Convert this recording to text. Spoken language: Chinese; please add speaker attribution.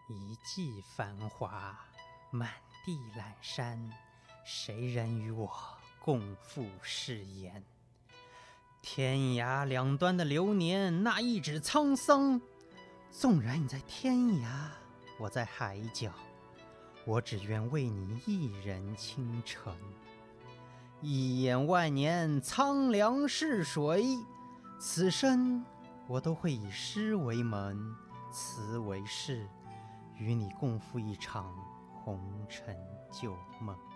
Speaker 1: 一季繁华，满地阑珊，谁人与我共赴誓言？天涯两端的流年，那一纸沧桑。纵然你在天涯，我在海角，我只愿为你一人倾城。一眼万年，苍凉逝水，此生我都会以诗为门，词为誓，与你共赴一场红尘旧梦。